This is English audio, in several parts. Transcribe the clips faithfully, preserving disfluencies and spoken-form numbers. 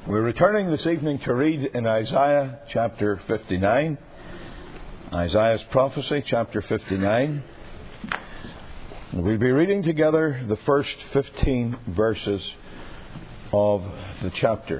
We're returning this evening to read in Isaiah chapter fifty-nine. Isaiah's prophecy, chapter fifty-nine. We'll be reading together the first fifteen verses of the chapter.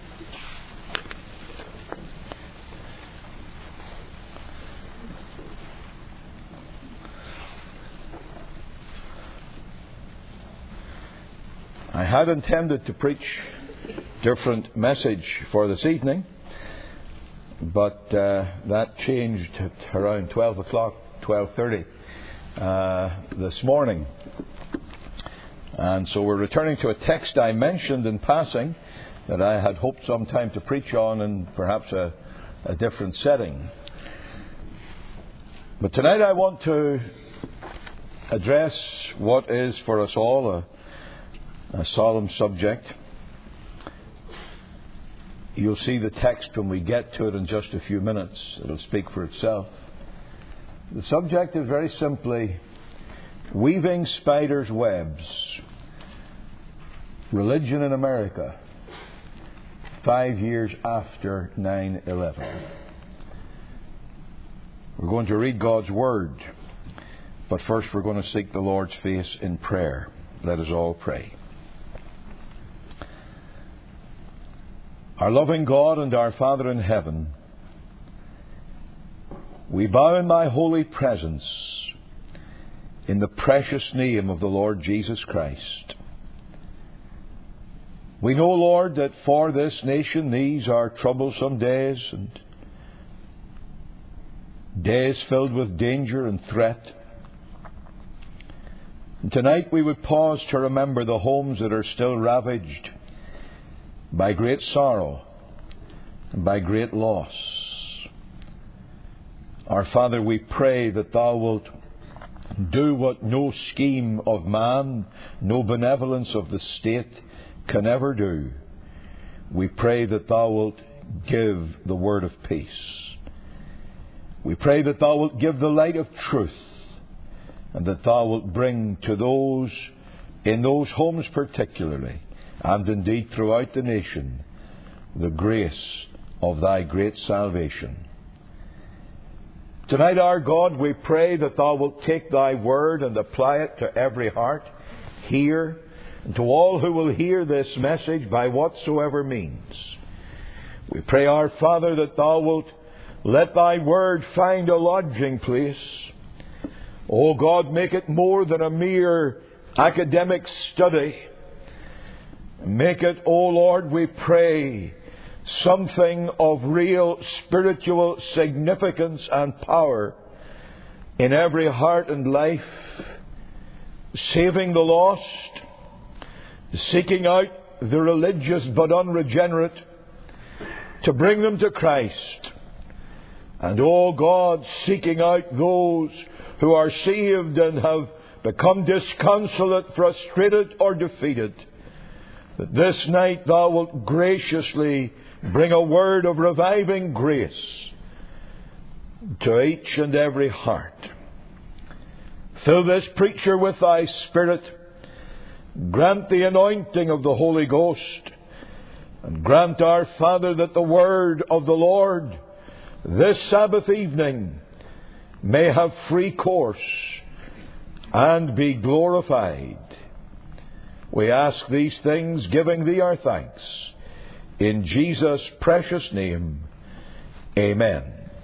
I had intended to preach a different message for this evening, but uh, that changed at around twelve o'clock, twelve thirty uh, this morning. And so we're returning to a text I mentioned in passing that I had hoped sometime to preach on in perhaps a, a different setting. But tonight I want to address what is for us all a A solemn subject. You'll see the text when we get to it in just a few minutes. It'll speak for itself. The subject is very simply weaving spiders' webs. Religion in America, five years after nine eleven. We're going to read God's Word, but first we're going to seek the Lord's face in prayer. Let us all pray. Our loving God and our Father in heaven, we bow in thy holy presence in the precious name of the Lord Jesus Christ. We know, Lord, that for this nation these are troublesome days and days filled with danger and threat. And tonight we would pause to remember the homes that are still ravaged by great sorrow and by great loss. Our Father, we pray that thou wilt do what no scheme of man, no benevolence of the state can ever do. We pray that thou wilt give the word of peace. We pray that thou wilt give the light of truth, and that thou wilt bring to those in those homes particularly, and indeed throughout the nation, the grace of thy great salvation. Tonight, our God, we pray that thou wilt take thy word and apply it to every heart here, and to all who will hear this message by whatsoever means. We pray, our Father, that thou wilt let thy word find a lodging place. O God, make it more than a mere academic study. Make it, O Lord, we pray, something of real spiritual significance and power in every heart and life, saving the lost, seeking out the religious but unregenerate, to bring them to Christ. And, O God, seeking out those who are saved and have become disconsolate, frustrated, or defeated, that this night thou wilt graciously bring a word of reviving grace to each and every heart. Fill this preacher with thy Spirit. Grant the anointing of the Holy Ghost. And grant, our Father, that the word of the Lord this Sabbath evening may have free course and be glorified. We ask these things, giving thee our thanks. In Jesus' precious name, amen.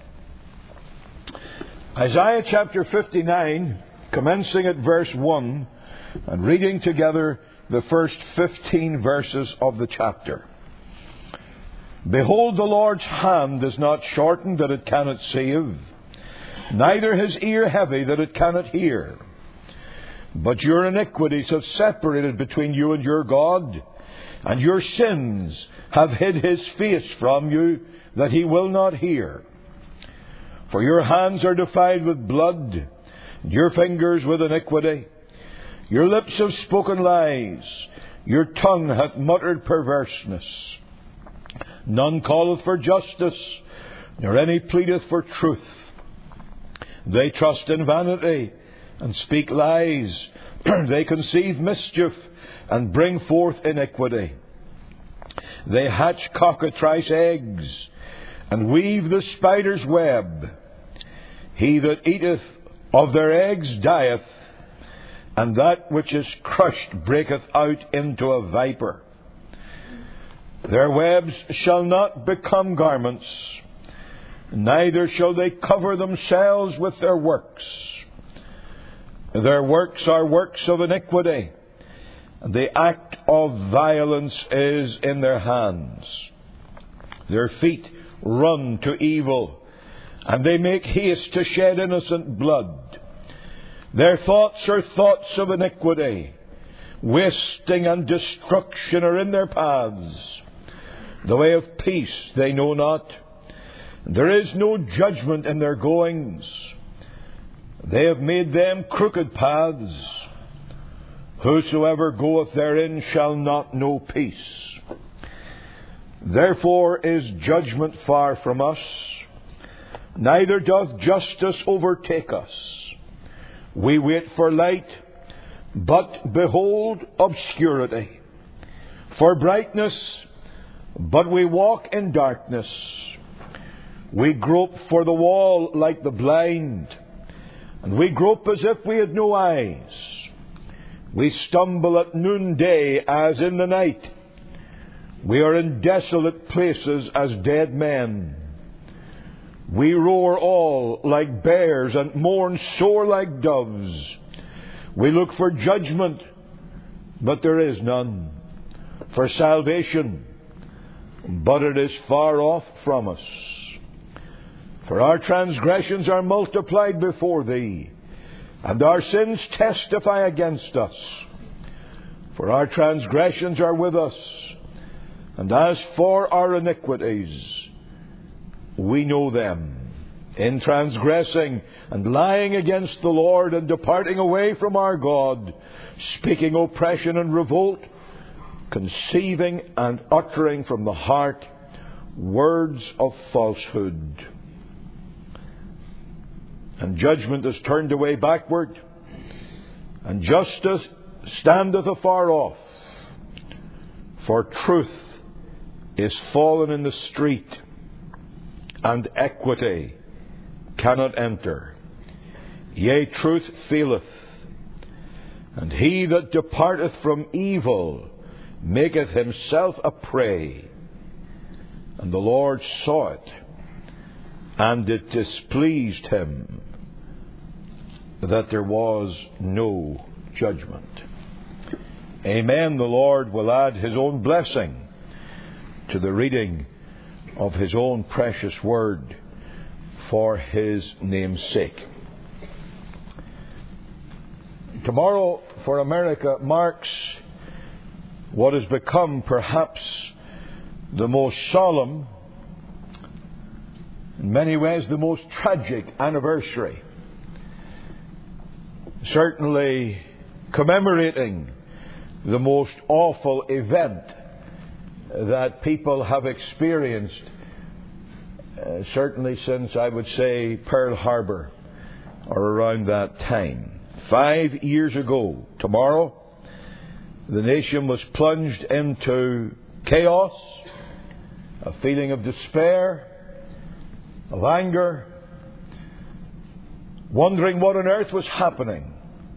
Isaiah chapter fifty-nine, commencing at verse one, and reading together the first fifteen verses of the chapter. Behold, the Lord's hand is not shortened that it cannot save, neither his ear heavy that it cannot hear. But your iniquities have separated between you and your God, and your sins have hid his face from you, that he will not hear. For your hands are defiled with blood, and your fingers with iniquity. Your lips have spoken lies, your tongue hath muttered perverseness. None calleth for justice, nor any pleadeth for truth. They trust in vanity, and speak lies. They conceive mischief, and bring forth iniquity. They hatch cockatrice eggs, and weave the spider's web. He that eateth of their eggs dieth, and that which is crushed breaketh out into a viper. Their webs shall not become garments, neither shall they cover themselves with their works. Their works are works of iniquity, and the act of violence is in their hands. Their feet run to evil, and they make haste to shed innocent blood. Their thoughts are thoughts of iniquity. Wasting and destruction are in their paths. The way of peace they know not. There is no judgment in their goings. They have made them crooked paths. Whosoever goeth therein shall not know peace. Therefore is judgment far from us, neither doth justice overtake us. We wait for light, but behold obscurity. For brightness, but we walk in darkness. We grope for the wall like the blind, and we grope as if we had no eyes. We stumble at noonday as in the night. We are in desolate places as dead men. We roar all like bears and mourn sore like doves. We look for judgment, but there is none. For salvation, but it is far off from us. For our transgressions are multiplied before Thee, and our sins testify against us. For our transgressions are with us, and as for our iniquities, we know them. In transgressing and lying against the Lord and departing away from our God, speaking oppression and revolt, conceiving and uttering from the heart words of falsehood. And judgment is turned away backward, and justice standeth afar off. For truth is fallen in the street, and equity cannot enter. Yea, truth faileth, and he that departeth from evil maketh himself a prey. And the Lord saw it, and it displeased Him that there was no judgment. Amen. The Lord will add His own blessing to the reading of His own precious word for His name's sake. Tomorrow for America marks what has become perhaps the most solemn, in many ways the most tragic anniversary. Certainly commemorating the most awful event that people have experienced, uh, certainly since, I would say, Pearl Harbor, or around that time. Five years ago, tomorrow, the nation was plunged into chaos, a feeling of despair, of anger, wondering what on earth was happening,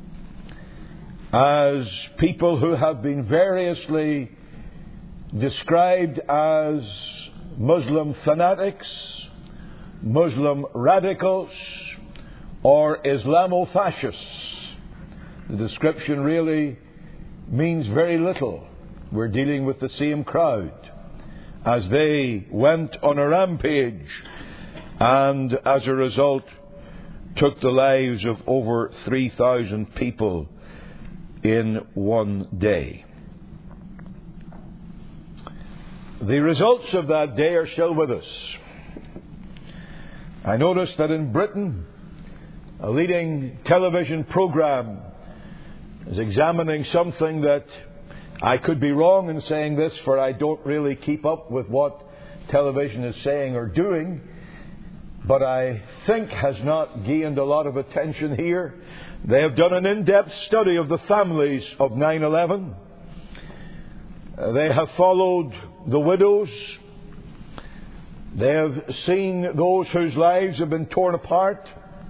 as people who have been variously described as Muslim fanatics, Muslim radicals, or Islamofascists. The description really means very little. We're dealing with the same crowd as they went on a rampage and as a result took the lives of over three thousand people in one day. The results of that day are still with us. I noticed that in Britain, a leading television program is examining something that I could be wrong in saying this, for I don't really keep up with what television is saying or doing, but I think has not gained a lot of attention here. They have done an in-depth study of the families of nine eleven. They have followed the widows. They have seen those whose lives have been torn apart.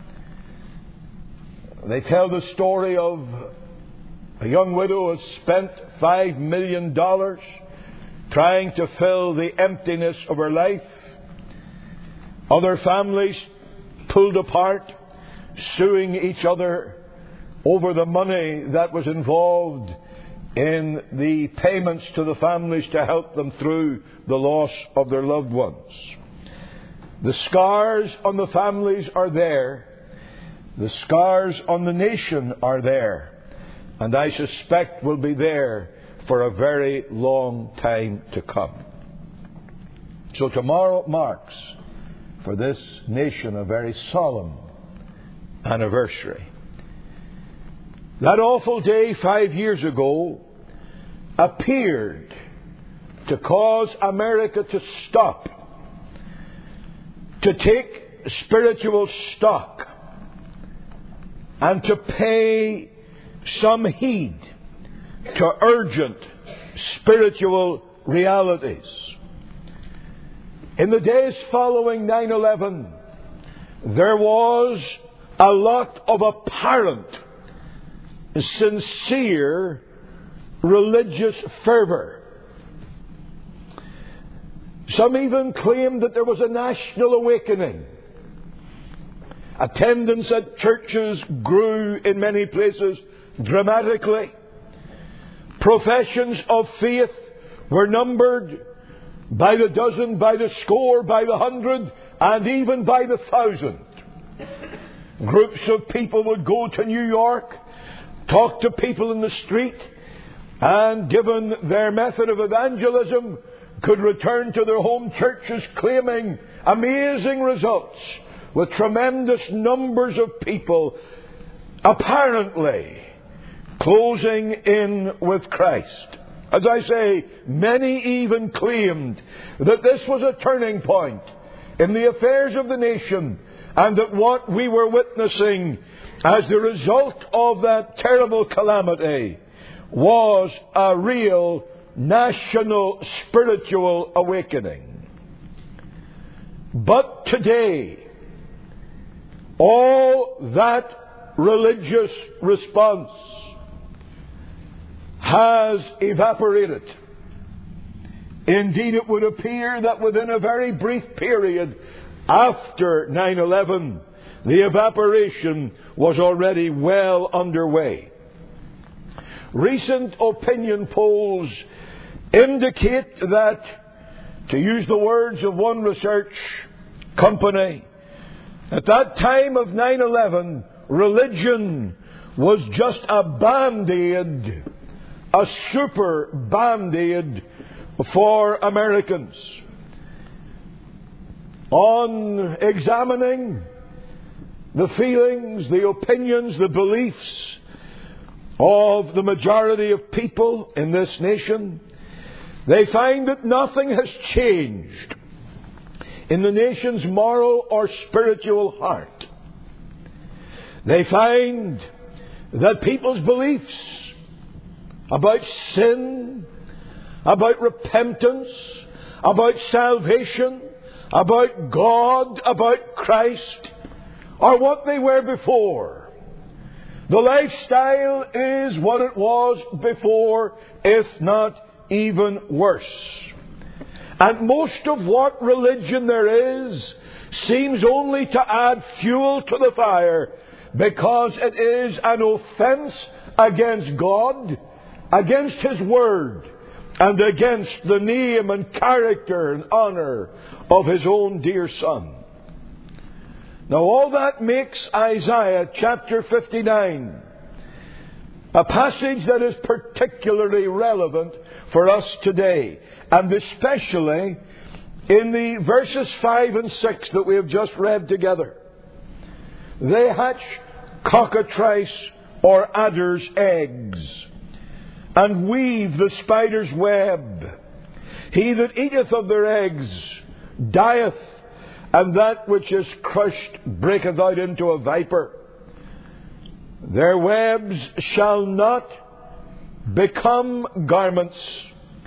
They tell the story of a young widow who has spent five million dollars trying to fill the emptiness of her life. Other families pulled apart, suing each other over the money that was involved in the payments to the families to help them through the loss of their loved ones. The scars on the families are there. The scars on the nation are there. And I suspect will be there for a very long time to come. So tomorrow marks for this nation a very solemn anniversary. That awful day five years ago appeared to cause America to stop, to take spiritual stock, and to pay some heed to urgent spiritual realities. In the days following nine eleven, there was a lot of apparent, sincere religious fervor. Some even claimed that there was a national awakening. Attendance at churches grew in many places dramatically. Professions of faith were numbered by the dozen, by the score, by the hundred, and even by the thousand. Groups of people would go to New York, talk to people in the street, and given their method of evangelism, could return to their home churches claiming amazing results with tremendous numbers of people apparently closing in with Christ. As I say, many even claimed that this was a turning point in the affairs of the nation, and that what we were witnessing as the result of that terrible calamity was a real national spiritual awakening. But today, all that religious response has evaporated. Indeed, it would appear that within a very brief period after nine eleven, the evaporation was already well underway. Recent opinion polls indicate that, to use the words of one research company, at that time of nine eleven, religion was just a band-aid, a super band-aid for Americans. On examining the feelings, the opinions, the beliefs of the majority of people in this nation, they find that nothing has changed in the nation's moral or spiritual heart. They find that people's beliefs about sin, about repentance, about salvation, about God, about Christ, are what they were before. The lifestyle is what it was before, if not even worse. And most of what religion there is seems only to add fuel to the fire, because it is an offense against God, against His Word, and against the name and character and honor of His own dear Son. Now all that makes Isaiah chapter fifty-nine a passage that is particularly relevant for us today, and especially in the verses five and six that we have just read together. They hatch cockatrice or adder's eggs, and weave the spider's web. He that eateth of their eggs dieth, and that which is crushed breaketh out into a viper. Their webs shall not become garments,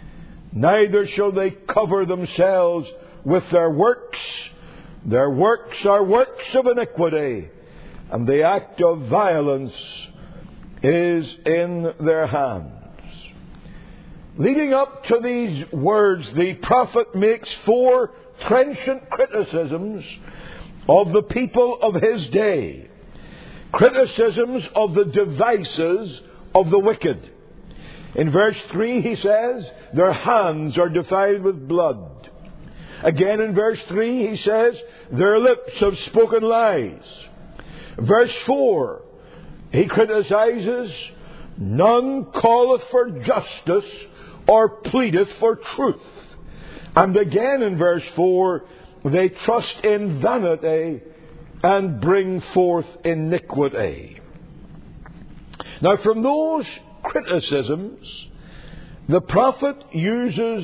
neither shall they cover themselves with their works. Their works are works of iniquity, and the act of violence is in their hands. Leading up to these words, the prophet makes four trenchant criticisms of the people of his day. Criticisms of the devices of the wicked. In verse three he says, their hands are defiled with blood. Again in verse three he says, their lips have spoken lies. Verse four, he criticizes, none calleth for justice or pleadeth for truth. And again in verse four, they trust in vanity and bring forth iniquity. Now from those criticisms, the prophet uses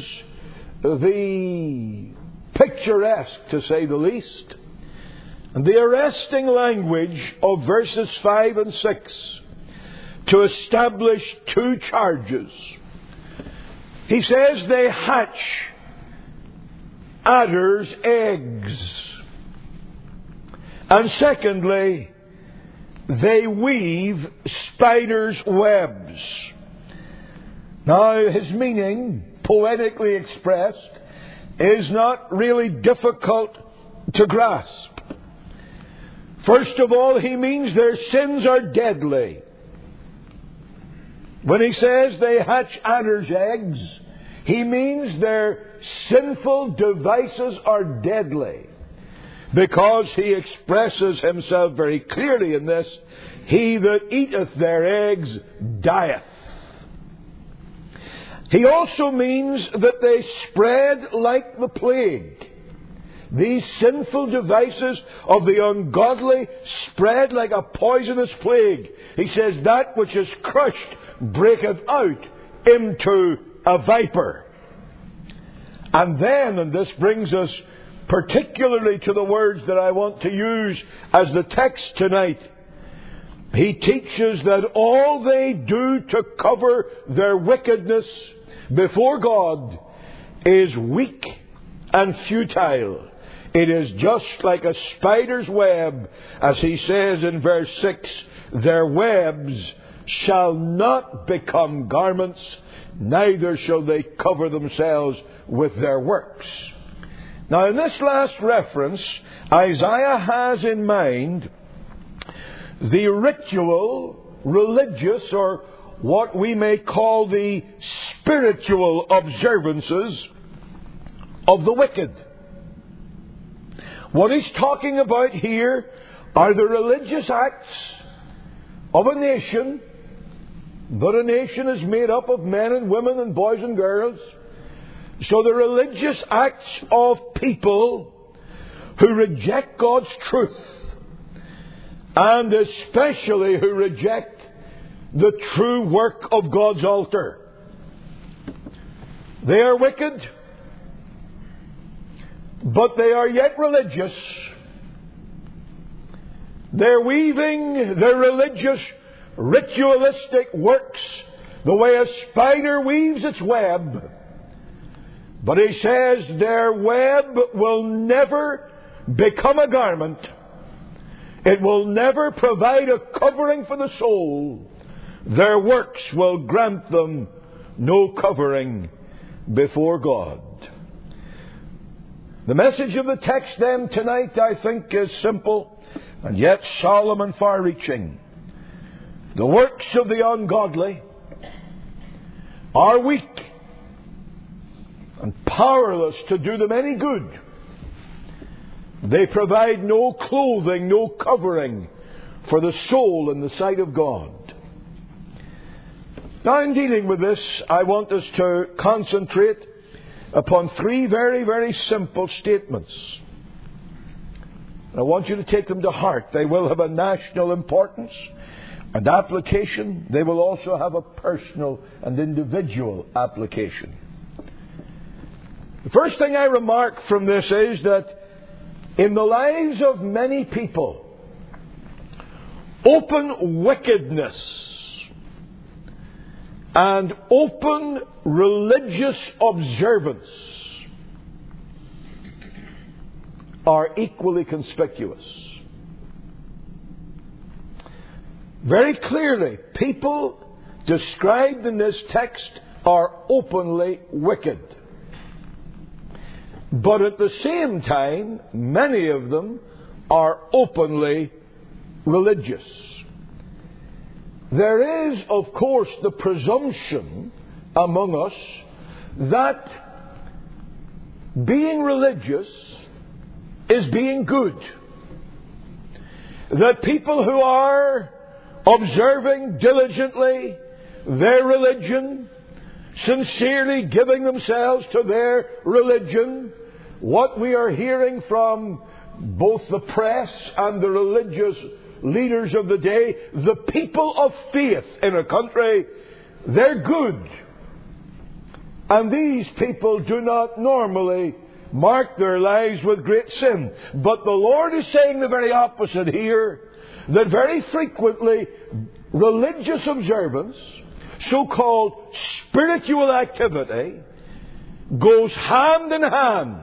the picturesque, to say the least, and the arresting language of verses five and six to establish two charges. He says they hatch adders' eggs. And secondly, they weave spiders' webs. Now, his meaning, poetically expressed, is not really difficult to grasp. First of all, he means their sins are deadly. When he says they hatch adders' eggs, he means their sinful devices are deadly. Because he expresses himself very clearly in this, he that eateth their eggs dieth. He also means that they spread like the plague. These sinful devices of the ungodly spread like a poisonous plague. He says that which is crushed breaketh out into a viper. And then, and this brings us particularly to the words that I want to use as the text tonight, he teaches that all they do to cover their wickedness before God is weak and futile. It is just like a spider's web, as he says in verse six, their webs shall not become garments, neither shall they cover themselves with their works. Now, in this last reference, Isaiah has in mind the ritual, religious, or what we may call the spiritual observances of the wicked. What he's talking about here are the religious acts of a nation, but a nation is made up of men and women and boys and girls. So the religious acts of people who reject God's truth, and especially who reject the true work of God's altar. They are wicked, but they are yet religious. They're weaving their religious, ritualistic works the way a spider weaves its web. But he says their web will never become a garment. It will never provide a covering for the soul. Their works will grant them no covering before God. The message of the text then tonight, I think, is simple and yet solemn and far-reaching. The works of the ungodly are weak and powerless to do them any good. They provide no clothing, no covering for the soul in the sight of God. Now, in dealing with this, I want us to concentrate upon three very, very simple statements. I want you to take them to heart. They will have a national importance and application. They will also have a personal and individual application. The first thing I remark from this is that in the lives of many people, open wickedness and open religious observance are equally conspicuous. Very clearly, people described in this text are openly wicked. But at the same time, many of them are openly religious. There is, of course, the presumption among us that being religious is being good. That people who are observing diligently their religion, sincerely giving themselves to their religion, what we are hearing from both the press and the religious leaders of the day, the people of faith in a country, they're good. And these people do not normally mark their lives with great sin. But the Lord is saying the very opposite here, that very frequently religious observance, so-called spiritual activity, goes hand in hand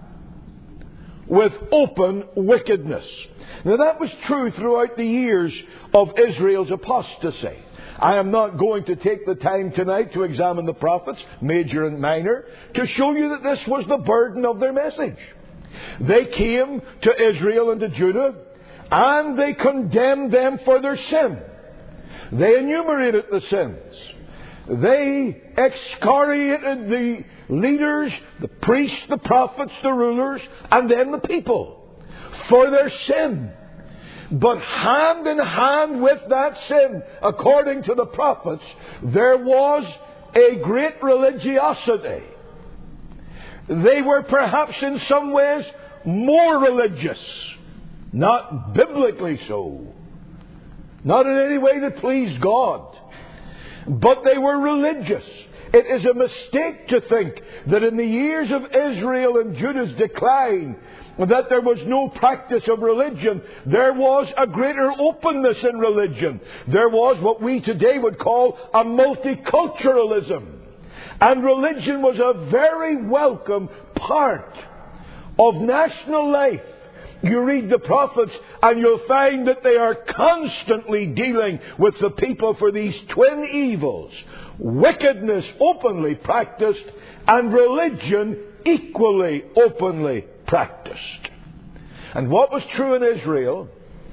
with open wickedness. Now that was true throughout the years of Israel's apostasy. I am not going to take the time tonight to examine the prophets, major and minor, to show you that this was the burden of their message. They came to Israel and to Judah, and they condemned them for their sin. They enumerated the sins. They excoriated the leaders, the priests, the prophets, the rulers, and then the people for their sin. But hand in hand with that sin, according to the prophets, there was a great religiosity. They were perhaps in some ways more religious, not biblically so, not in any way that pleased God, but they were religious. It is a mistake to think that in the years of Israel and Judah's decline, that there was no practice of religion. There was a greater openness in religion. There was what we today would call a multiculturalism. And religion was a very welcome part of national life. You read the prophets and you'll find that they are constantly dealing with the people for these twin evils. Wickedness openly practiced and religion equally openly practiced. And what was true in Israel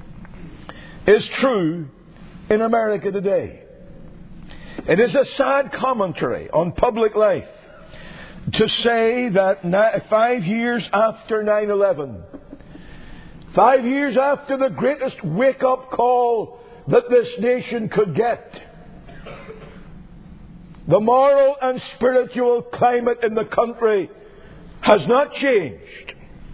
is true in America today. It is a sad commentary on public life to say that five years after nine eleven, five years after the greatest wake-up call that this nation could get, the moral and spiritual climate in the country has not changed.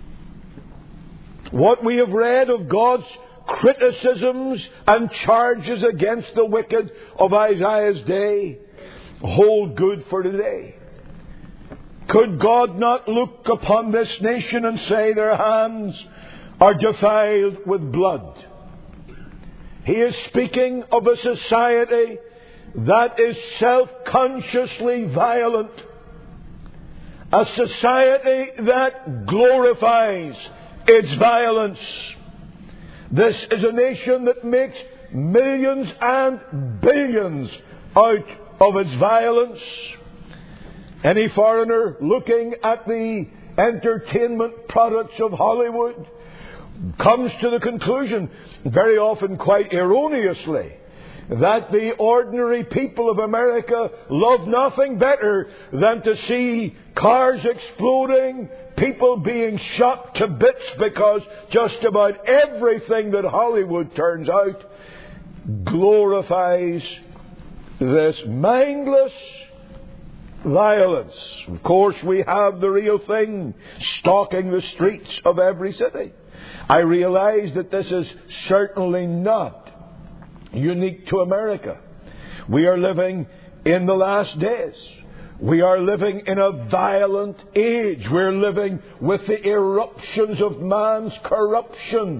What we have read of God's criticisms and charges against the wicked of Isaiah's day hold good for today. Could God not look upon this nation and say their hands are defiled with blood? He is speaking of a society that is self-consciously violent. A society that glorifies its violence. This is a nation that makes millions and billions out of its violence. Any foreigner looking at the entertainment products of Hollywood comes to the conclusion, very often quite erroneously, that the ordinary people of America love nothing better than to see cars exploding, people being shot to bits, because just about everything that Hollywood turns out glorifies this mindless violence. Of course, we have the real thing stalking the streets of every city. I realize that this is certainly not unique to America. We are living in the last days. We are living in a violent age. We're living with the eruptions of man's corruption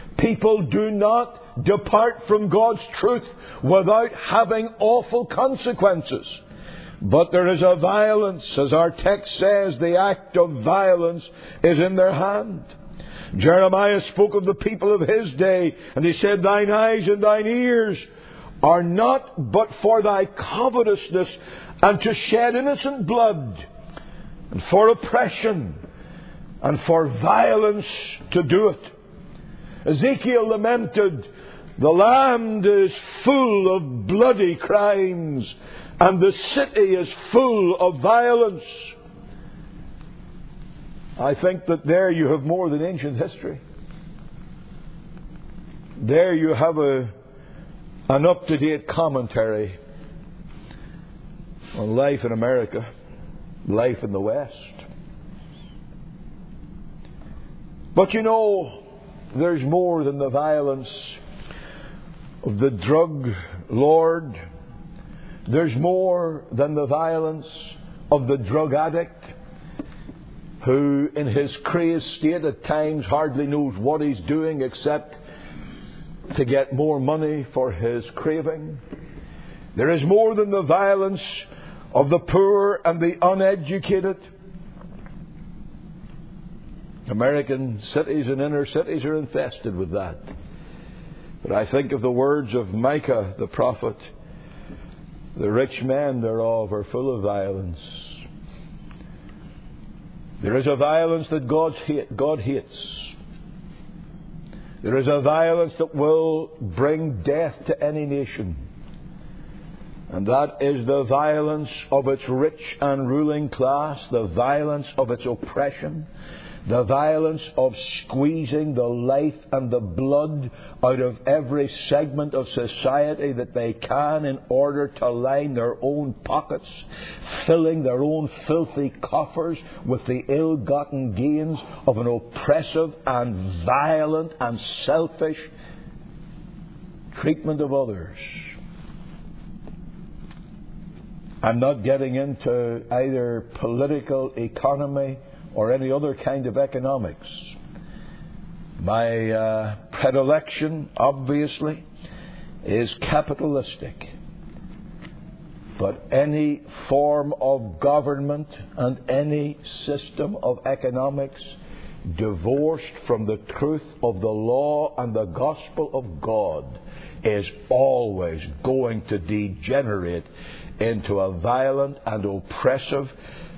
People do not depart from God's truth without having awful consequences. But there is a violence, as our text says, the act of violence is in their hand. Jeremiah spoke of the people of his day, and he said, thine eyes and thine ears are not but for thy covetousness, and to shed innocent blood, and for oppression, and for violence to do it. Ezekiel lamented, the land is full of bloody crimes, and the city is full of violence. I think that there you have more than ancient history. There you have a, an up-to-date commentary on life in America, life in the West. But you know, there's more than the violence of the drug lord. There's more than the violence of the drug addict, who in his crazed state at times hardly knows what he's doing except to get more money for his craving. There is more than the violence of the poor and the uneducated. American cities and inner cities are infested with that. But I think of the words of Micah the prophet, the rich men thereof are full of violence. There is a violence that God's hate, God hates. There is a violence that will bring death to any nation. And that is the violence of its rich and ruling class, the violence of its oppression, the violence of squeezing the life and the blood out of every segment of society that they can in order to line their own pockets, filling their own filthy coffers with the ill-gotten gains of an oppressive and violent and selfish treatment of others. I'm not getting into either political economy or any other kind of economics. My uh, predilection, obviously, is capitalistic. But any form of government and any system of economics divorced from the truth of the law and the gospel of God is always going to degenerate into a violent and oppressive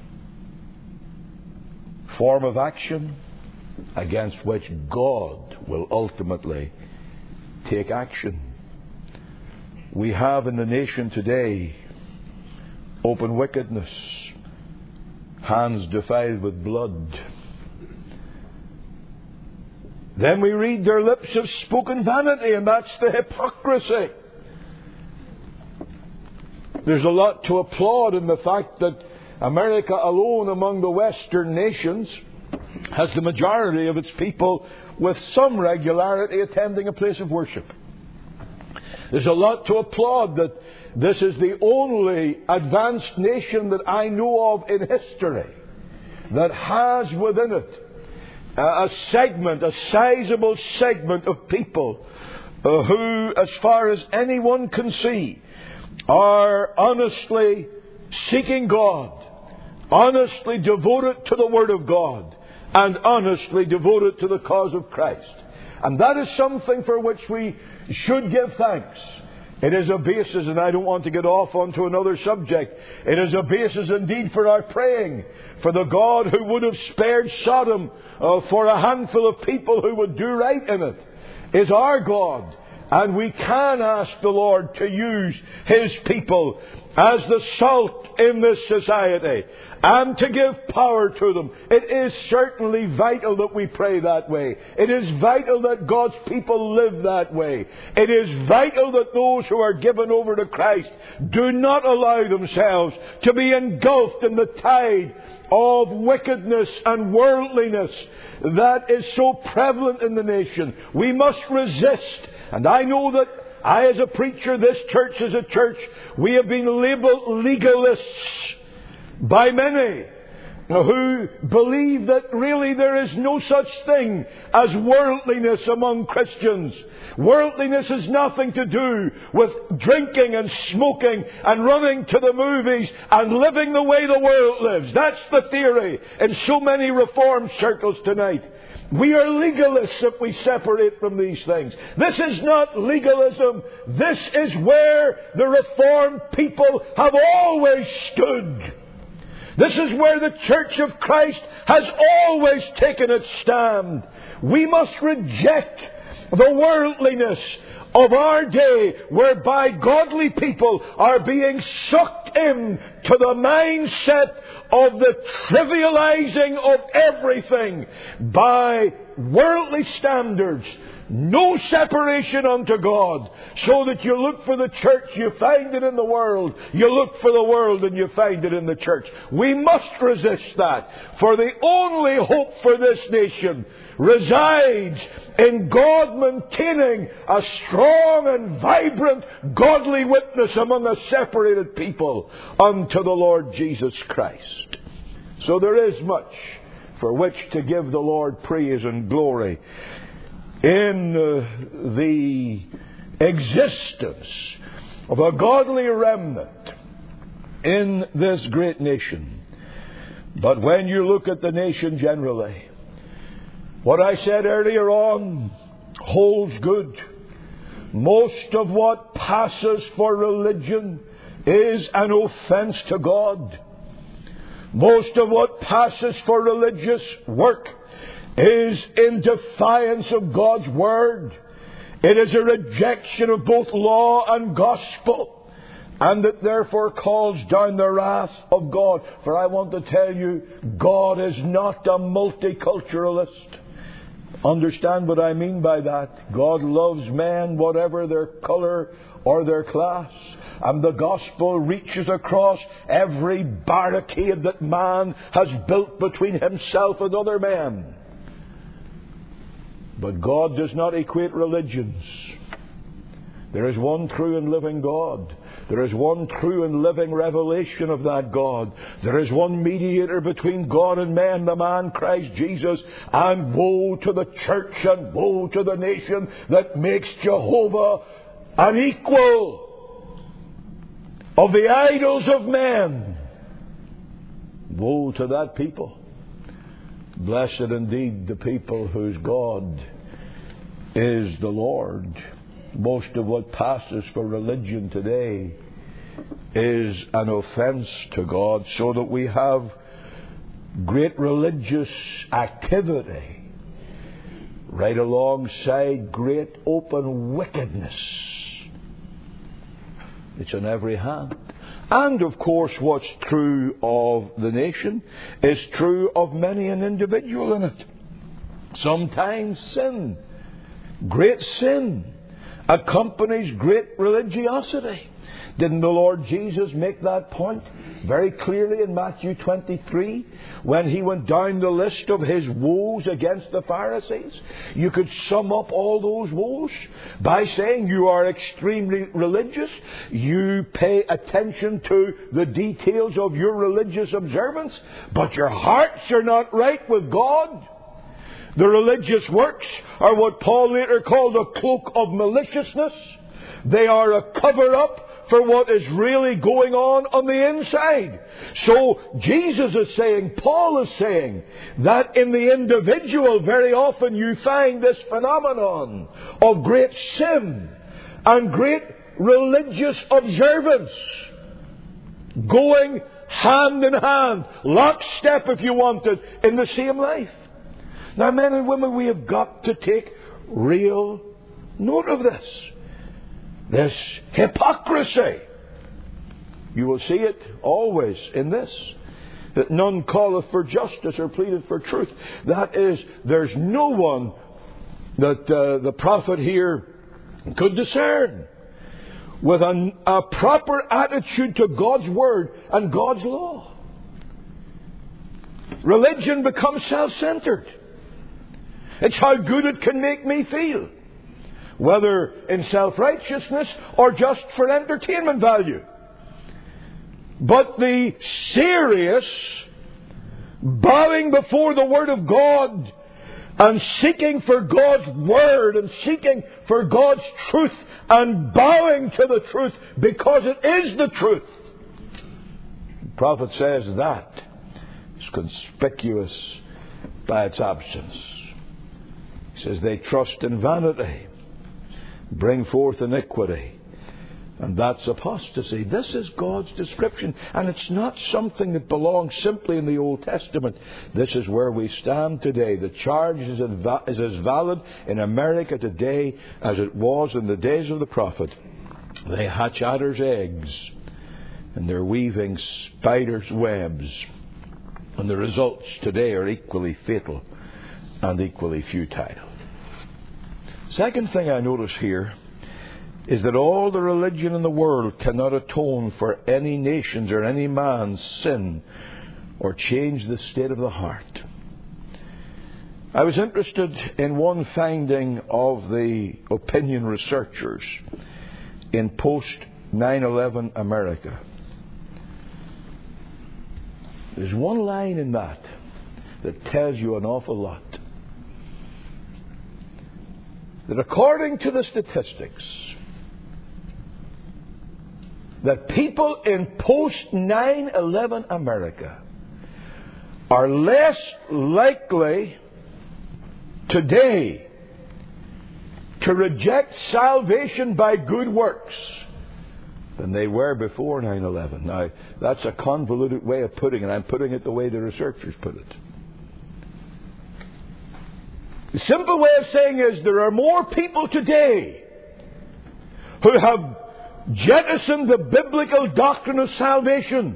form of action against which God will ultimately take action. We have in the nation today open wickedness, hands defiled with blood. Then we read their lips have spoken vanity, and that's the hypocrisy. There's a lot to applaud in the fact that America alone among the Western nations has the majority of its people with some regularity attending a place of worship. There's a lot to applaud that this is the only advanced nation that I know of in history that has within it a segment, a sizable segment of people uh, who, as far as anyone can see, are honestly seeking God, honestly devoted to the Word of God, and honestly devoted to the cause of Christ. And that is something for which we should give thanks. It is a basis, and I don't want to get off onto another subject, it is a basis indeed for our praying for the God who would have spared Sodom uh, for a handful of people who would do right in it, is our God. And we can ask the Lord to use His people as the salt in this society and to give power to them. It is certainly vital that we pray that way. It is vital that God's people live that way. It is vital that those who are given over to Christ do not allow themselves to be engulfed in the tide of wickedness and worldliness that is so prevalent in the nation. We must resist. And I know that I, as a preacher, this church as a church, we have been labelled legalists by many. who believe that really there is no such thing as worldliness among Christians. Worldliness has nothing to do with drinking and smoking and running to the movies and living the way the world lives. That's the theory in so many Reformed circles tonight. We are legalists if we separate from these things. This is not legalism. This is where the Reformed people have always stood. This is where the Church of Christ has always taken its stand. We must reject the worldliness of our day, whereby godly people are being sucked in to the mindset of the trivializing of everything by worldly standards. No separation unto God. So that you look for the church, you find it in the world. You look for the world and you find it in the church. We must resist that. For the only hope for this nation resides in God maintaining a strong and vibrant godly witness among a separated people unto the Lord Jesus Christ. So there is much for which to give the Lord praise and glory in uh, the existence of a godly remnant in this great nation. But when you look at the nation generally, what I said earlier on holds good. Most of what passes for religion is an offense to God. Most of what passes for religious work is in defiance of God's Word. It is a rejection of both law and gospel, and it therefore calls down the wrath of God. For I want to tell you, God is not a multiculturalist. Understand what I mean by that. God loves men, whatever their colour or their class. And the gospel reaches across every barricade that man has built between himself and other men. But God does not equate religions. There is one true and living God. There is one true and living revelation of that God. There is one mediator between God and man, the man Christ Jesus. And woe to the church and woe to the nation that makes Jehovah an equal of the idols of men. Woe to that people. Blessed indeed the people whose God is the Lord. Most of what passes for religion today is an offense to God, so that we have great religious activity right alongside great open wickedness. It's on every hand. And of course, what's true of the nation is true of many an individual in it. Sometimes sin, great sin, accompanies great religiosity. Didn't the Lord Jesus make that point very clearly in Matthew twenty-three when He went down the list of His woes against the Pharisees? You could sum up all those woes by saying you are extremely religious, you pay attention to the details of your religious observance, but your hearts are not right with God. The religious works are what Paul later called a cloak of maliciousness. They are a cover-up for what is really going on on the inside. So Jesus is saying, Paul is saying, that in the individual very often you find this phenomenon of great sin and great religious observance going hand in hand, lockstep if you wanted, in the same life. Now, men and women, we have got to take real note of this. This hypocrisy. You will see it always in this. That none calleth for justice or pleadeth for truth. That is, there's no one that uh, the prophet here could discern with an, a proper attitude to God's Word and God's law. Religion becomes self-centered. It's how good it can make me feel, whether in self-righteousness or just for entertainment value. But the serious bowing before the Word of God and seeking for God's Word and seeking for God's truth and bowing to the truth because it is the truth. The prophet says that is conspicuous by its absence. He says they trust in vanity, bring forth iniquity, and that's apostasy. This is God's description, and it's not something that belongs simply in the Old Testament. This is where we stand today. The charge is as valid in America today as it was in the days of the prophet. They hatch adders' eggs, and they're weaving spiders' webs, and the results today are equally fatal and equally futile. Second thing I notice here is that all the religion in the world cannot atone for any nation's or any man's sin or change the state of the heart. I was interested in one finding of the opinion researchers in post nine eleven America. There's one line in that that tells you an awful lot. That according to the statistics, that people in post nine eleven America are less likely today to reject salvation by good works than they were before nine eleven. Now, that's a convoluted way of putting it. I'm putting it the way the researchers put it. The simple way of saying is there are more people today who have jettisoned the biblical doctrine of salvation.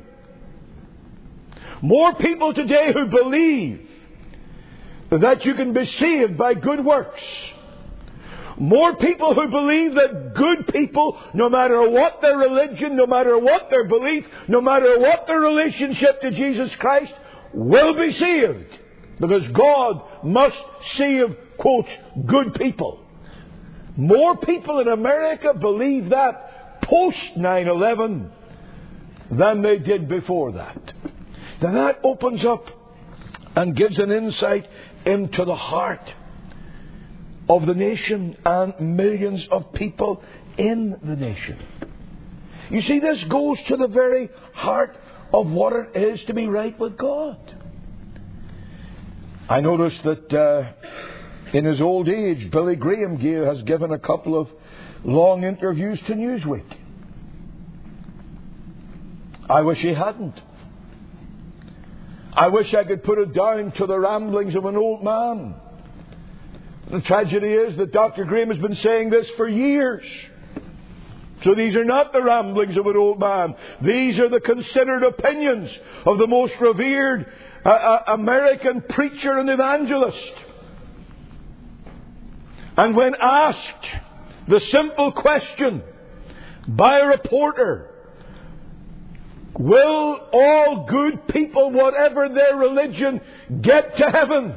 More people today who believe that you can be saved by good works. More people who believe that good people, no matter what their religion, no matter what their belief, no matter what their relationship to Jesus Christ, will be saved. Because God must save, quote, good people. More people in America believe that post nine eleven than they did before that. Then that opens up and gives an insight into the heart of the nation and millions of people in the nation. You see, this goes to the very heart of what it is to be right with God. I noticed that uh, in his old age, Billy Graham gave, has given a couple of long interviews to Newsweek. I wish he hadn't. I wish I could put it down to the ramblings of an old man. The tragedy is that Doctor Graham has been saying this for years. So these are not the ramblings of an old man. These are the considered opinions of the most revered uh, uh, American preacher and evangelist. And when asked the simple question by a reporter, will all good people, whatever their religion, get to heaven?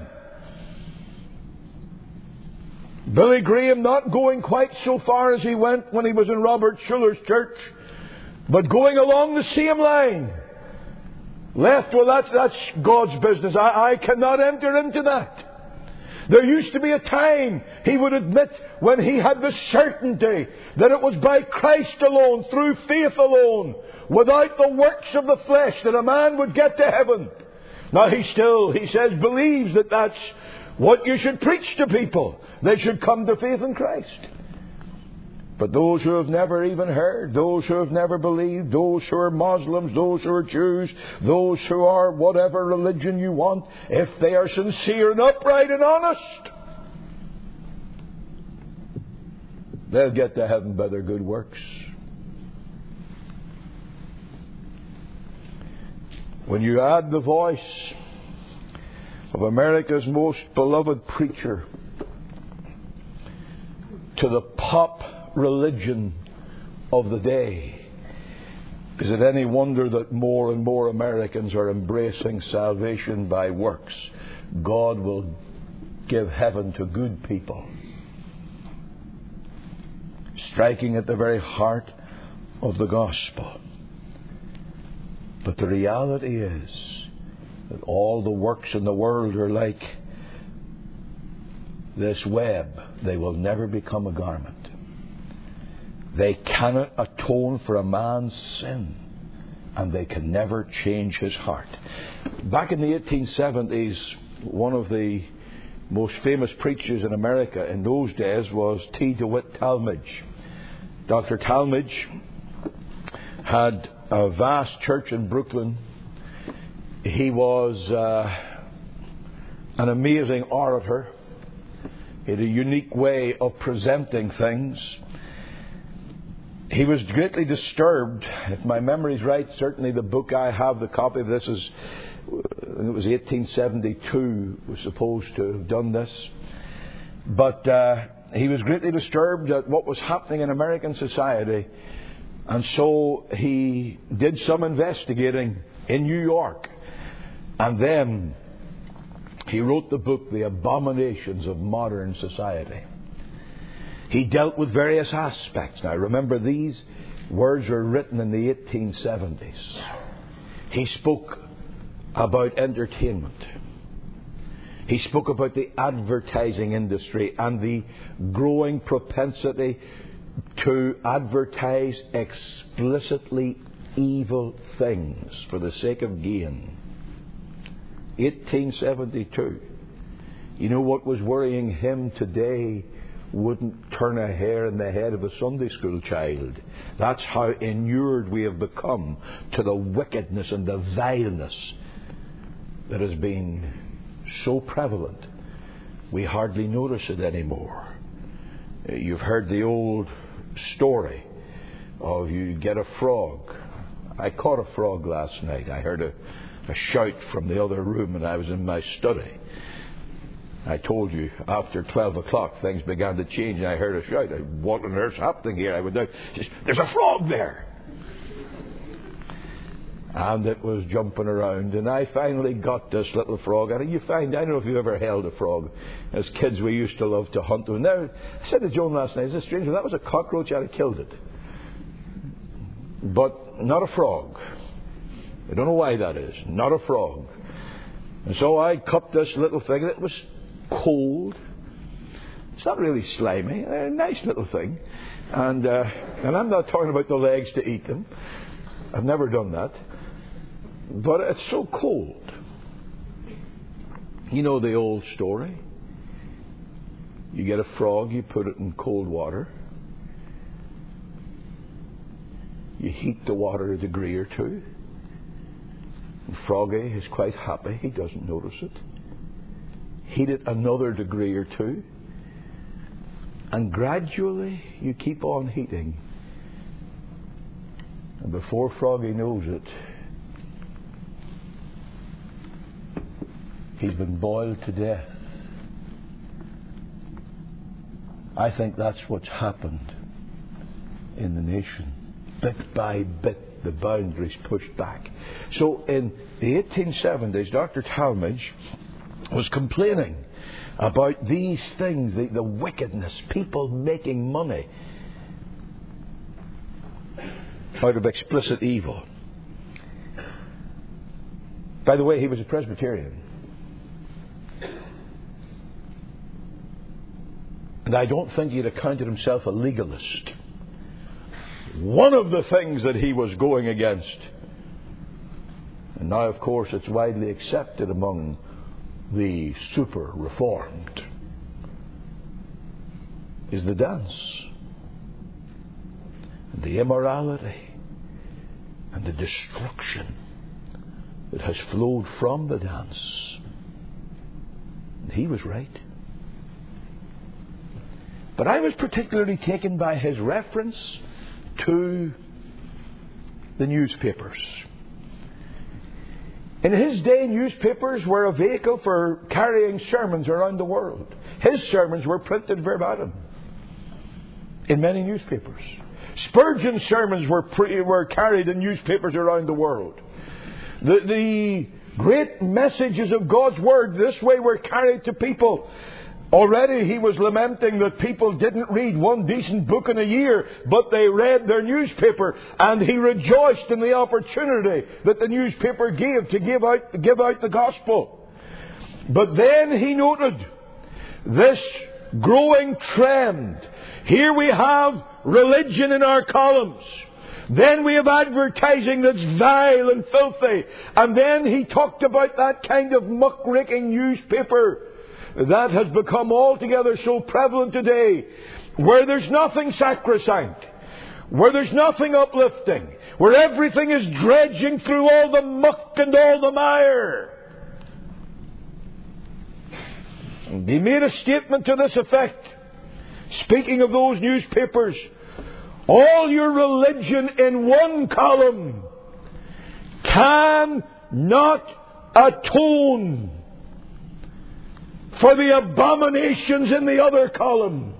Billy Graham not going quite so far as he went when he was in Robert Schuller's church, but going along the same line. Left, well, that's, that's God's business. I, I cannot enter into that. There used to be a time, he would admit, when he had the certainty that it was by Christ alone, through faith alone, without the works of the flesh, that a man would get to heaven. Now he still, he says, believes that that's what you should preach to people. They should come to faith in Christ. But those who have never even heard, those who have never believed, those who are Muslims, those who are Jews, those who are whatever religion you want, if they are sincere and upright and honest, they'll get to heaven by their good works. When you add the voice of America's most beloved preacher to the pop religion of the day, is it any wonder that more and more Americans are embracing salvation by works? God will give heaven to good people. Striking at the very heart of the gospel. But the reality is, that all the works in the world are like this web. They will never become a garment. They cannot atone for a man's sin, and they can never change his heart. Back in the eighteen seventies, one of the most famous preachers in America in those days was T. DeWitt Talmage. Doctor Talmage had a vast church in Brooklyn. He was uh, an amazing orator. He had a unique way of presenting things. He was greatly disturbed. If my memory is right, certainly the book I have, the copy of this is, it was eighteen seventy-two, was supposed to have done this. But uh, he was greatly disturbed at what was happening in American society. And so he did some investigating in New York. And then he wrote the book, The Abominations of Modern Society. He dealt with various aspects. Now remember, these words were written in the eighteen seventies. He spoke about entertainment. He spoke about the advertising industry and the growing propensity to advertise explicitly evil things for the sake of gain. eighteen seventy-two. You know what was worrying him today wouldn't turn a hair in the head of a Sunday school child. That's how inured we have become to the wickedness and the vileness that has been so prevalent. We hardly notice it anymore. You've heard the old story of you get a frog. I caught a frog last night. I heard a, a shout from the other room and I was in my study. I told you, after twelve o'clock, things began to change and I heard a shout. I, what on earth's happening here? I went down. There's a frog there! And it was jumping around. And I finally got this little frog. And you find, I don't know if you've ever held a frog. As kids, we used to love to hunt them. Now, I said to Joan last night, it's strange, that was a cockroach, I'd have killed it. But not a frog. I don't know why that is. Not a frog. And so I cut this little thing. It was cold. It's not really slimy. A nice little thing. And uh, and I'm not talking about the legs to eat them. I've never done that. But it's so cold. You know the old story. You get a frog, you put it in cold water. You heat the water a degree or two. And Froggy is quite happy. He doesn't notice it. Heat it another degree or two. And gradually you keep on heating. And before Froggy knows it, he's been boiled to death. I think that's what's happened in the nation. Bit by bit, the boundaries pushed back. So in the eighteen seventies, Doctor Talmage was complaining about these things, the, the wickedness, people making money out of explicit evil. By the way, he was a Presbyterian. And I don't think he'd have counted himself a legalist. One of the things that he was going against, and now of course it's widely accepted among the super reformed, is the dance, and the immorality, and the destruction that has flowed from the dance. And he was right. But I was particularly taken by his reference to the newspapers. In his day, newspapers were a vehicle for carrying sermons around the world. His sermons were printed verbatim in many newspapers. Spurgeon's sermons were, pre- were carried in newspapers around the world. The, the great messages of God's Word this way were carried to people Already he was lamenting that people didn't read one decent book in a year, but they read their newspaper, and he rejoiced in the opportunity that the newspaper gave to give out, give out the gospel. But then he noted this growing trend. Here we have religion in our columns. Then we have advertising that's vile and filthy. And then he talked about that kind of muckraking newspaper that has become altogether so prevalent today, where there's nothing sacrosanct, where there's nothing uplifting, where everything is dredging through all the muck and all the mire. And he made a statement to this effect, speaking of those newspapers: all your religion in one column cannot atone for the abominations in the other column.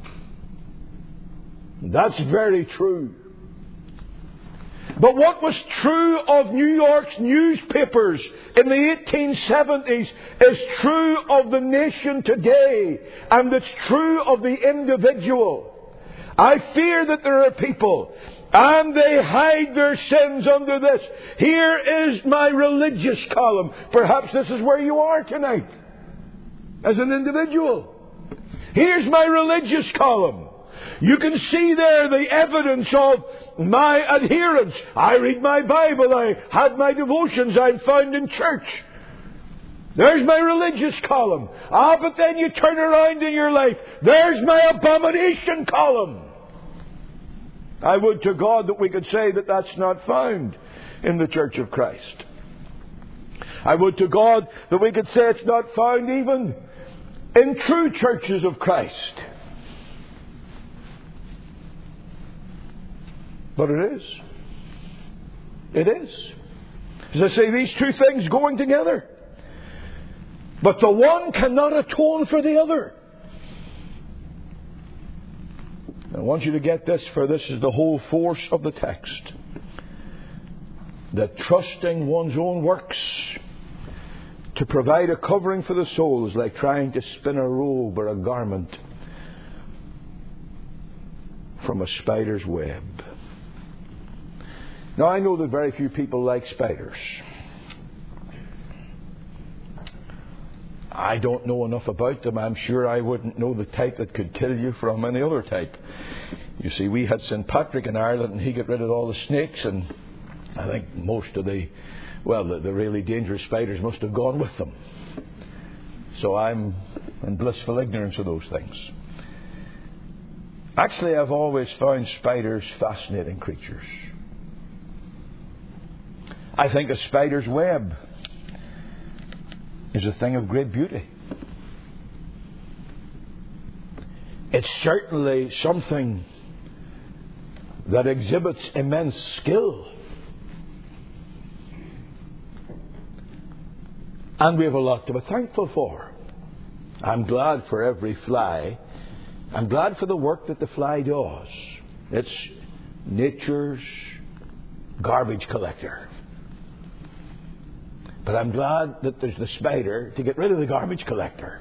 That's very true. But what was true of New York's newspapers in the eighteen seventies is true of the nation today, and it's true of the individual. I fear that there are people, and they hide their sins under this: here is my religious column. Perhaps this is where you are tonight as an individual. Here's my religious column. You can see there the evidence of my adherence. I read my Bible. I had my devotions I found in church. There's my religious column. Ah, but then you turn around in your life. There's my abomination column. I would to God that we could say that that's not found in the Church of Christ. I would to God that we could say it's not found even in true churches of Christ. But it is. It is. As I say, these two things going together. But the one cannot atone for the other. I want you to get this, for this is the whole force of the text. That trusting one's own works to provide a covering for the soul is like trying to spin a robe or a garment from a spider's web. Now, I know that very few people like spiders. I don't know enough about them. I'm sure I wouldn't know the type that could kill you from any other type. You see, we had Saint Patrick in Ireland, and he got rid of all the snakes, and I think most of the, well, the, the really dangerous spiders must have gone with them. So I'm in blissful ignorance of those things. Actually, I've always found spiders fascinating creatures. I think a spider's web is a thing of great beauty. It's certainly something that exhibits immense skill. And we have a lot to be thankful for. I'm glad for every fly. I'm glad for the work that the fly does. It's nature's garbage collector. But I'm glad that there's the spider to get rid of the garbage collector.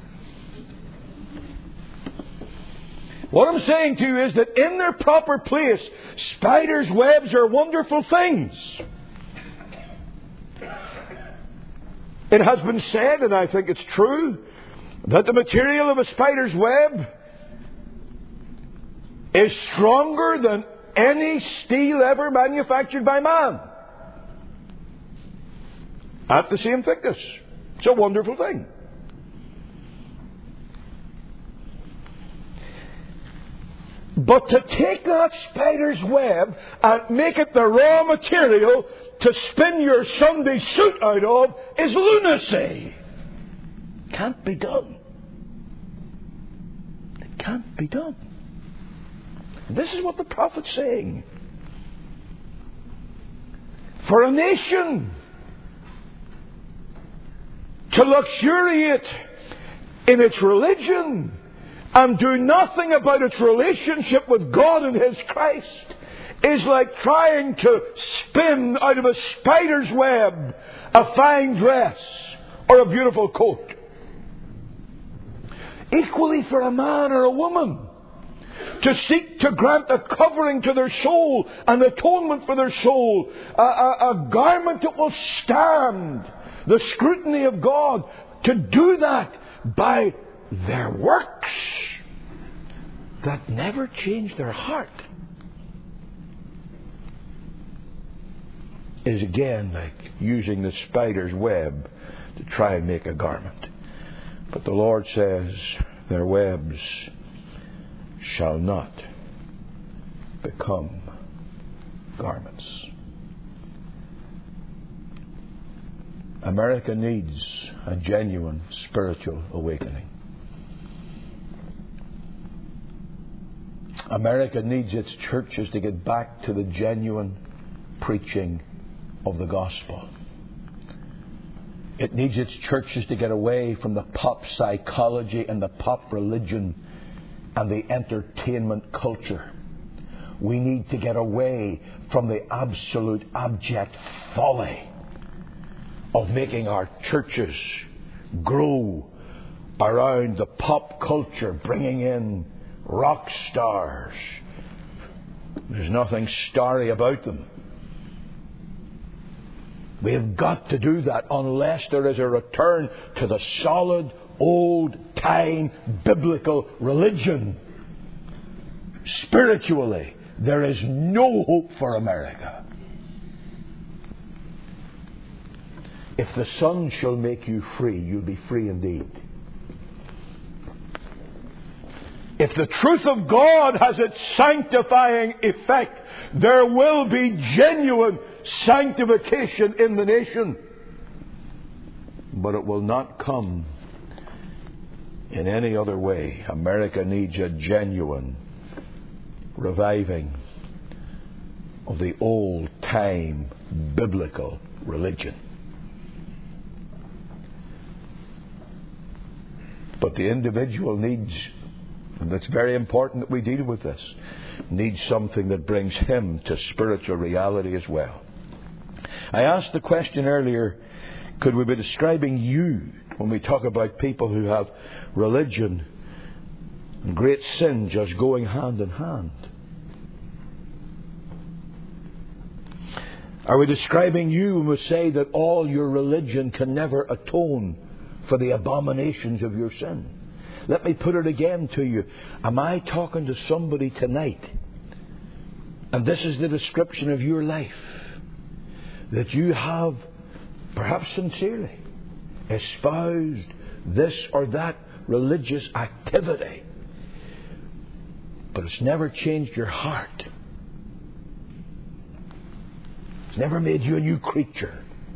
What I'm saying to you is that in their proper place, spiders' webs are wonderful things. It has been said, and I think it's true, that the material of a spider's web is stronger than any steel ever manufactured by man. At the same thickness. It's a wonderful thing. But to take that spider's web and make it the raw material to spin your Sunday suit out of is lunacy. Can't be done. It can't be done. And this is what the prophet's saying. For a nation to luxuriate in its religion and do nothing about its relationship with God and His Christ is like trying to spin out of a spider's web a fine dress or a beautiful coat. equally for a man or a woman to seek to grant a covering to their soul, an atonement for their soul, a, a, a garment that will stand the scrutiny of God, to do that by their works that never change their heart, is again like using the spider's web to try and make a garment. But the Lord says, their webs shall not become garments. America needs a genuine spiritual awakening. America needs its churches to get back to the genuine preaching of the gospel. It needs its churches to get away from the pop psychology and the pop religion and the entertainment culture. We need to get away from the absolute abject folly of making our churches grow around the pop culture, bringing in rock stars. There's nothing starry about them. We have got to do that unless there is a return to the solid, old-time, biblical religion. Spiritually, there is no hope for America. If the Son shall make you free, you'll be free indeed. If the truth of God has its sanctifying effect, there will be genuine sanctification in the nation. But it will not come in any other way. America needs a genuine reviving of the old-time biblical religion. But the individual needs, and it's very important that we deal with this, needs something that brings him to spiritual reality as well. I asked the question earlier, could we be describing you when we talk about people who have religion and great sin just going hand in hand? Are we describing you when we say that all your religion can never atone for the abominations of your sin? Let me put it again to you. Am I talking to somebody tonight, and this is the description of your life, that you have, perhaps sincerely, espoused this or that religious activity, but it's never changed your heart? It's never made you a new creature.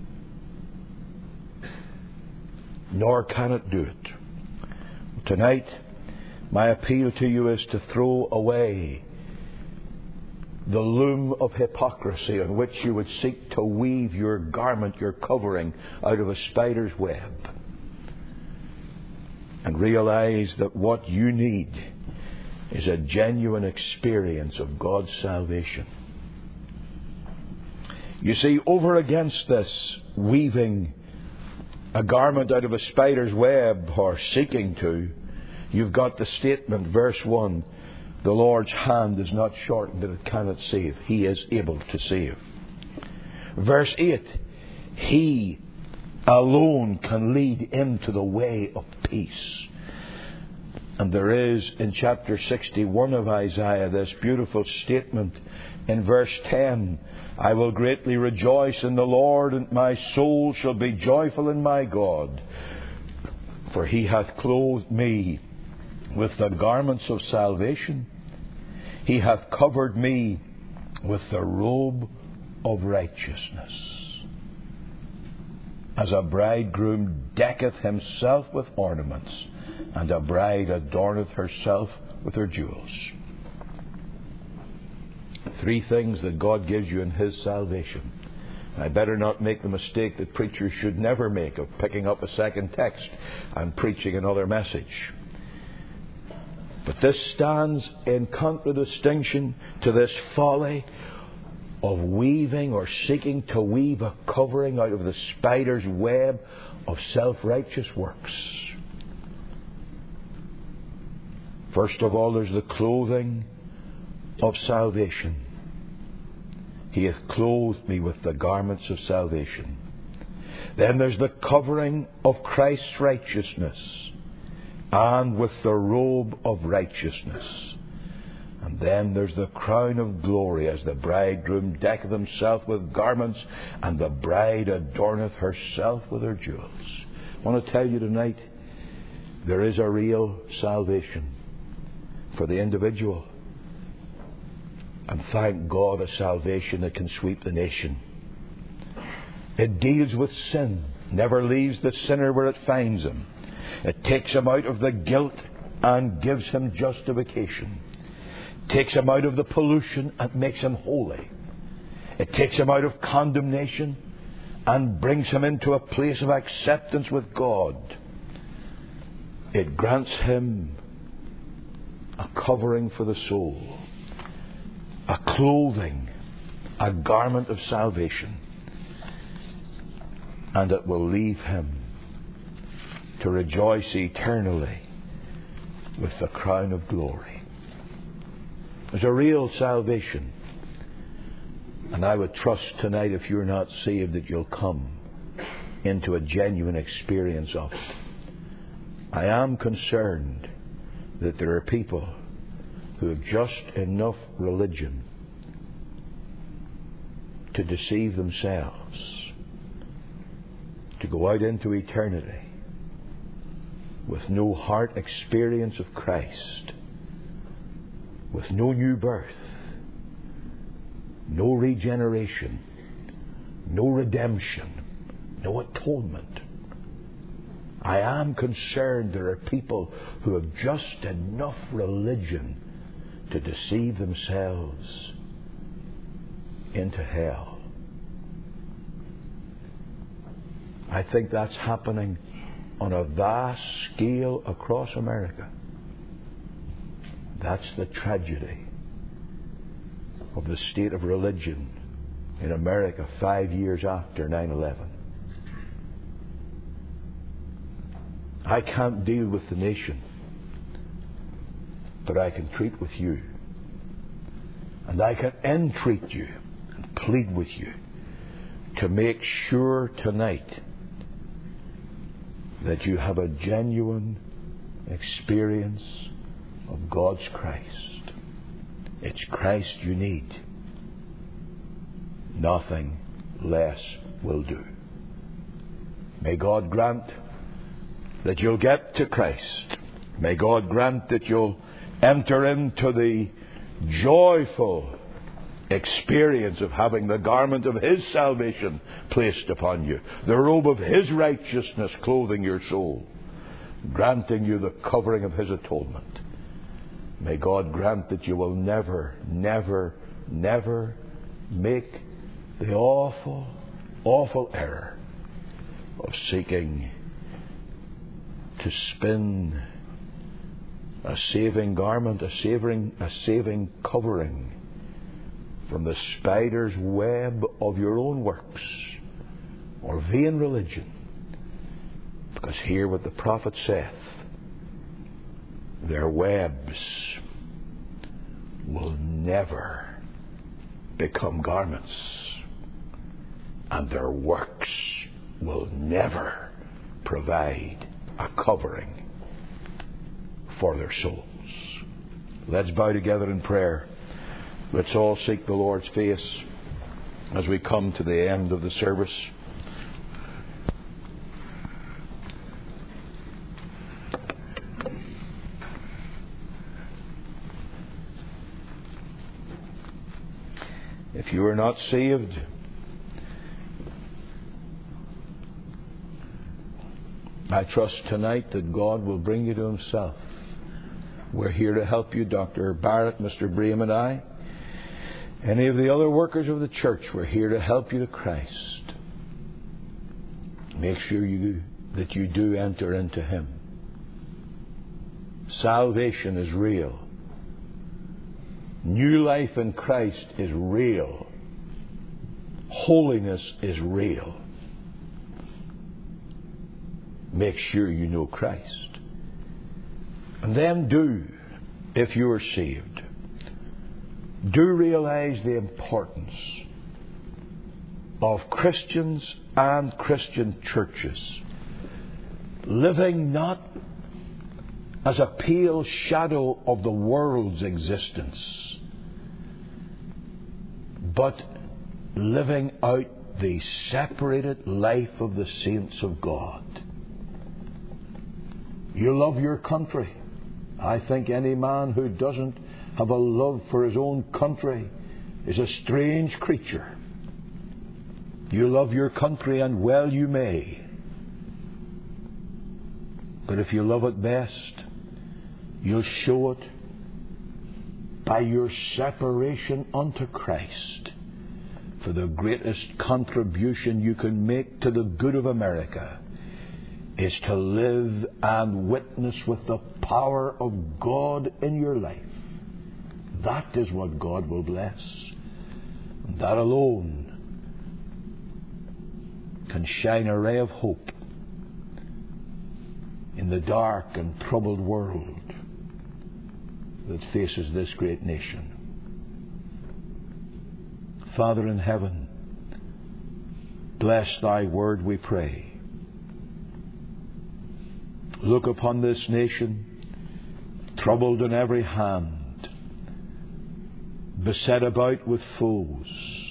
Nor can it do it. Tonight, my appeal to you is to throw away the loom of hypocrisy on which you would seek to weave your garment, your covering, out of a spider's web, and realize that what you need is a genuine experience of God's salvation. You see, over against this weaving a garment out of a spider's web, or seeking to, you've got the statement, verse one, the Lord's hand is not shortened that it cannot save. He is able to save. Verse eight, He alone can lead into the way of peace. And there is in chapter sixty-one of Isaiah this beautiful statement in verse ten, I will greatly rejoice in the Lord, and my soul shall be joyful in my God. For He hath clothed me with the garments of salvation. He hath covered me with the robe of righteousness. As a bridegroom decketh himself with ornaments, and a bride adorneth herself with her jewels. Three things that God gives you in His salvation. I better not make the mistake that preachers should never make of picking up a second text and preaching another message. But this stands in contradistinction to this folly of weaving or seeking to weave a covering out of the spider's web of self-righteous works. First of all, there's the clothing of salvation. He hath clothed me with the garments of salvation. Then there's the covering of Christ's righteousness, and with the robe of righteousness. And then there's the crown of glory, as the bridegroom decketh himself with garments, and the bride adorneth herself with her jewels. I want to tell you tonight, there is a real salvation for the individual. And thank God, a salvation that can sweep the nation. It deals with sin, never leaves the sinner where it finds him. It takes him out of the guilt and gives him justification. It takes him out of the pollution and makes him holy. It takes him out of condemnation and brings him into a place of acceptance with God. It grants him a covering for the soul, a clothing, a garment of salvation. And it will leave him to rejoice eternally with the crown of glory. There's a real salvation. And I would trust tonight, if you're not saved, that you'll come into a genuine experience of it. I am concerned that there are people who have just enough religion to deceive themselves, to go out into eternity with no heart experience of Christ, with no new birth, no regeneration, no redemption, no atonement. I am concerned there are people who have just enough religion to deceive themselves into hell. I think that's happening on a vast scale across America. That's the tragedy of the state of religion in America five years after nine eleven. I can't deal with the nation, but I can treat with you. And I can entreat you and plead with you to make sure tonight that you have a genuine experience of God's Christ. It's Christ you need. Nothing less will do. May God grant that you'll get to Christ. May God grant that you'll enter into the joyful experience of having the garment of His salvation placed upon you, the robe of His righteousness clothing your soul, granting you the covering of His atonement. May God grant that you will never, never, never make the awful, awful error of seeking to spin a saving garment, a saving, a saving covering from the spider's web of your own works or vain religion. Because hear what the prophet saith: their webs will never become garments, and their works will never provide a covering for their souls. Let's bow together in prayer. Let's all seek the Lord's face as we come to the end of the service. If you are not saved, I trust tonight that God will bring you to Himself. We're here to help you, Doctor Barrett, Mister Braham and I. Any of the other workers of the church, we're here to help you to Christ. Make sure you that you do enter into Him. Salvation is real. New life in Christ is real. Holiness is real. Make sure you know Christ. And then do if you are saved, do realize the importance of Christians and Christian churches living not as a pale shadow of the world's existence, but living out the separated life of the saints of God. You love your country. I think any man who doesn't have a love for his own country is a strange creature. You love your country, and well you may. But if you love it best, you'll show it by your separation unto Christ. For the greatest contribution you can make to the good of America is to live and witness with the power of God in your life. That is what God will bless. And that alone can shine a ray of hope in the dark and troubled world that faces this great nation. Father in heaven, bless thy word, we pray. Look upon this nation, troubled on every hand, beset about with foes.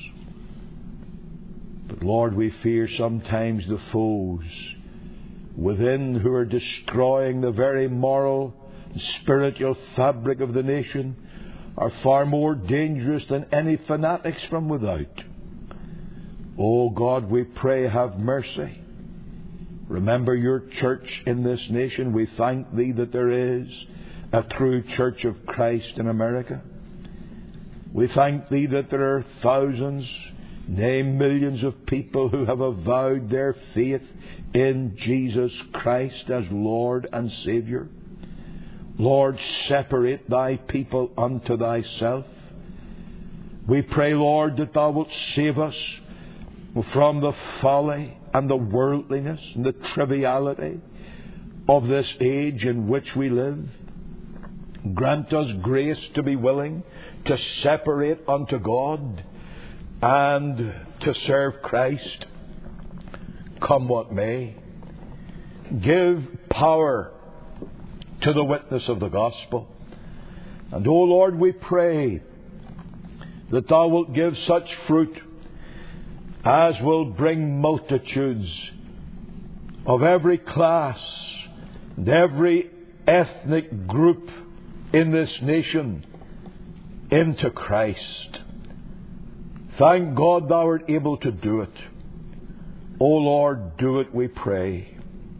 But Lord, we fear sometimes the foes within who are destroying the very moral and spiritual fabric of the nation are far more dangerous than any fanatics from without. O God, we pray, have mercy. Remember your church in this nation. We thank Thee that there is a true Church of Christ in America. We thank Thee that there are thousands, nay, millions of people who have avowed their faith in Jesus Christ as Lord and Saviour. Lord, separate Thy people unto Thyself. We pray, Lord, that Thou wilt save us from the folly and the worldliness and the triviality of this age in which we live. Grant us grace to be willing to separate unto God and to serve Christ, come what may. Give power to the witness of the gospel. And, O Lord, we pray that Thou wilt give such fruit as will bring multitudes of every class and every ethnic group in this nation into Christ. Thank God Thou art able to do it. O Lord, do it, we pray.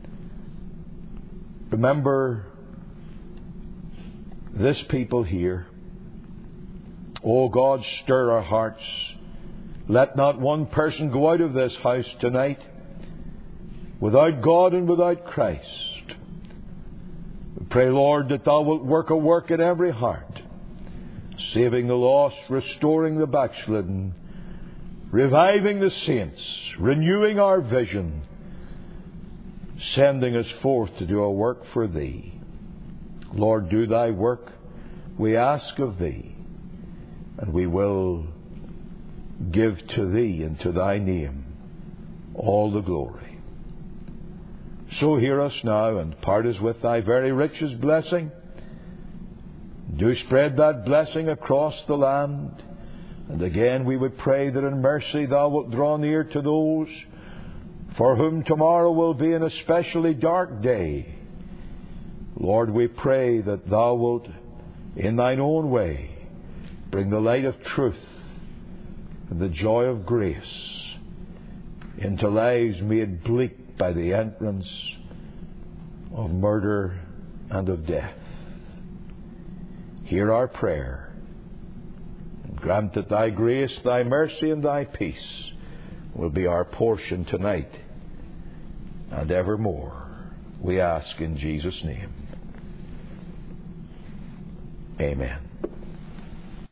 Remember this people here. O God, stir our hearts. Let not one person go out of this house tonight without God and without Christ. We pray, Lord, that Thou wilt work a work in every heart, saving the lost, restoring the backslidden, reviving the saints, renewing our vision, sending us forth to do a work for Thee. Lord, do Thy work, we ask of Thee, and we will give to Thee and to Thy name all the glory. So hear us now and part us with Thy very richest blessing. Do spread that blessing across the land. And again we would pray that in mercy Thou wilt draw near to those for whom tomorrow will be an especially dark day. Lord, we pray that Thou wilt, in Thine own way, bring the light of truth and the joy of grace into lives made bleak by the entrance of murder and of death. Hear our prayer, and grant that Thy grace, Thy mercy, and Thy peace will be our portion tonight and evermore. We ask in Jesus' name. Amen.